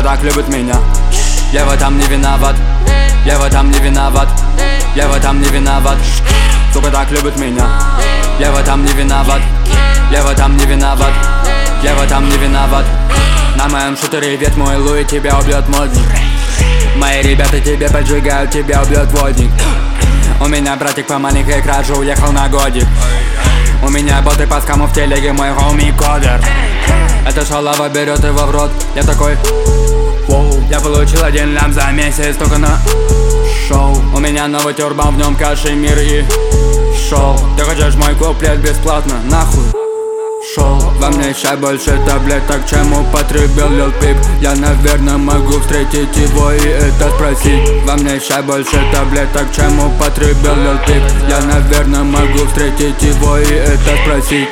так любит меня. Я в этом не виноват. Я в этом не виноват. Я в этом не виноват. Сука так любит меня. Я в этом не виноват. Я в этом не виноват. Я в этом не виноват. На моем шутере вет мой Луи, тебя убьет модник. Мои ребята тебе поджигают, тебя убьет водник. У меня братик по маленькой краже уехал на годик. У меня боты по скаму в телеге, мой хоми кодер. Эта шалава берет его в рот, я такой воу. Я получил 1 лям за месяц только на шоу. У меня новый тюрбан, в нем кашемир и шоу. Ты хочешь мой куплет бесплатно, нахуй шоу. Во мне чай больше таблеток, чем употребил Lil Peep. Я, наверное, могу встретить его и это спросить. Во мне чай больше таблеток, чем употребил Lil Peep. Я, наверное, могу встретить его и это спросить.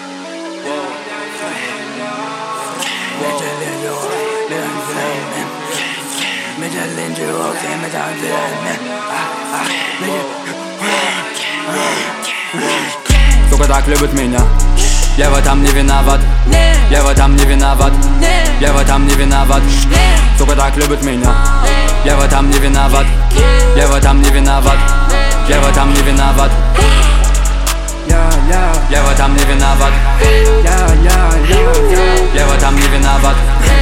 Сука так любит меня. Я в этом не виноват. Я в этом не виноват. Я в этом не виноват. Сука так любит меня. Я в этом не виноват. Я в этом не виноват. Я в этом не виноват. Я в этом не виноват. Я в этом не виноват.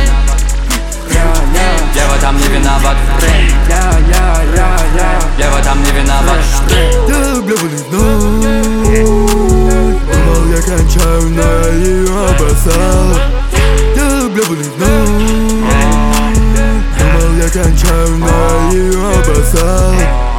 Я в этом не виноват. Я в этом не виноват. Думал, я кончаю, но я ее обоссал. Я люблю вновь. Думал, я кончаю, но я ее обоссал.